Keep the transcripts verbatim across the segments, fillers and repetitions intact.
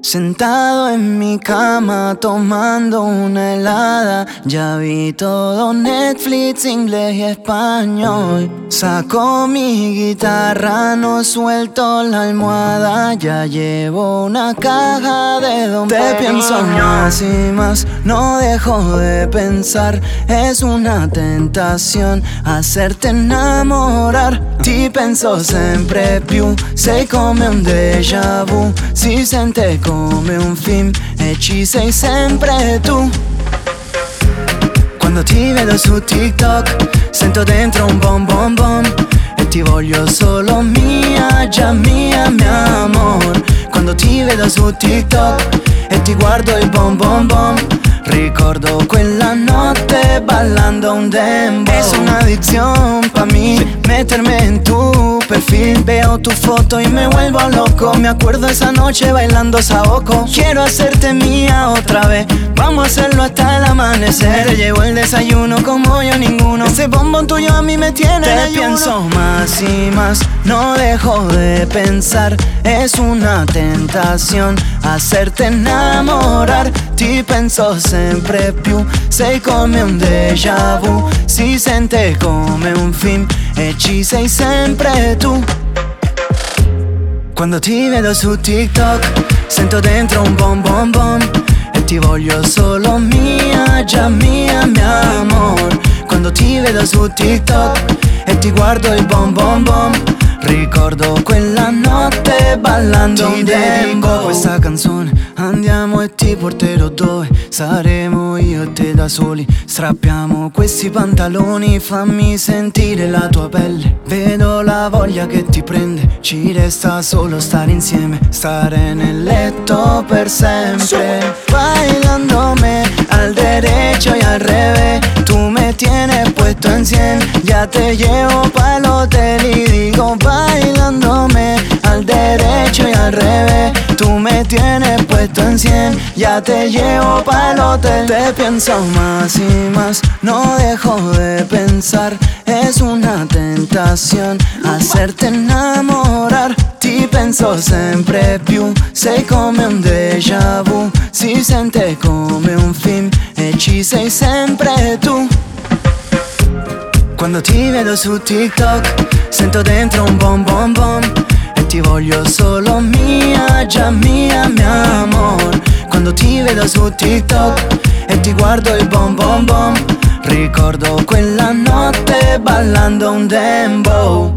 Sentado en mi cama tomando una helada, ya vi todo Netflix, inglés y español. Saco mi guitarra, no suelto la almohada, ya llevo una caja de Don Te pienso más y más, no dejo de pensar. Es una tentazione hacerte enamorar. Ti penso sempre più, sei come un déjà vu. Si sente come un film e ci sei sempre tu. Quando ti vedo su TikTok sento dentro un bom bom bom e ti voglio solo mia, già mia, mia amor. Quando ti vedo su TikTok e ti guardo il bom bom bom, ricordo quella notte ballando un dembow. Es una adicción pa' mí, sí, meterme en tu perfil. Veo tu foto y me vuelvo loco. Me acuerdo esa noche bailando saoco. Quiero hacerte mía otra vez, vamos a hacerlo hasta el amanecer. Te llevo el desayuno como yo ninguno. Ese bombón tuyo a mí me tiene Te en ayuno. Pienso más y más, no dejo de pensar. Es una tentación hacerte enamorar. Ti penso sempre più, sei come un déjà vu. Si sente come un film e ci sei sempre tu. Quando ti vedo su TikTok sento dentro un bom bom bom e ti voglio solo mia, già mia, mia amor. Quando ti vedo su TikTok e ti guardo il bom bom bom, ricordo quella notte ballando un dembow. Ti questa canzone, andiamo e ti porterò dove saremo io e te da soli. Strappiamo questi pantaloni, fammi sentire la tua pelle. Vedo la voglia che ti prende, ci resta solo stare insieme, stare nel letto per sempre. Bailándome al derecho y al revés, tú me tienes puesto en cien. Ya te llevo pa'l hotel y digo bailándome al derecho y al revés, tú me tienes puesto en cien. Ya te llevo pa'l hotel. Te pienso más y más, no dejo de pensar. Es una tentación hacerte enamorar. Ti penso sempre più, sei come un déjà vu. Si sente come un film e ci sei sempre tu. Quando ti vedo su TikTok sento dentro un bom bom bom e ti voglio solo mia, già mia, mia amor. Quando ti vedo su TikTok e ti guardo il bom bom bom, ricordo quella notte ballando un dembow.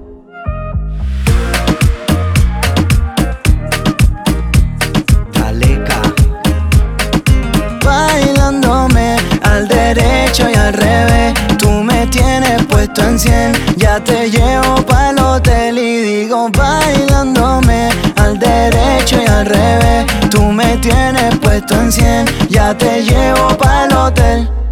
Bailándome al derecho y al revés, tú me tienes puesto en cien. Ya te llevo pa'l hotel y digo bailándome al derecho y al revés, tú me tienes puesto en cien. Ya te llevo pa'l hotel.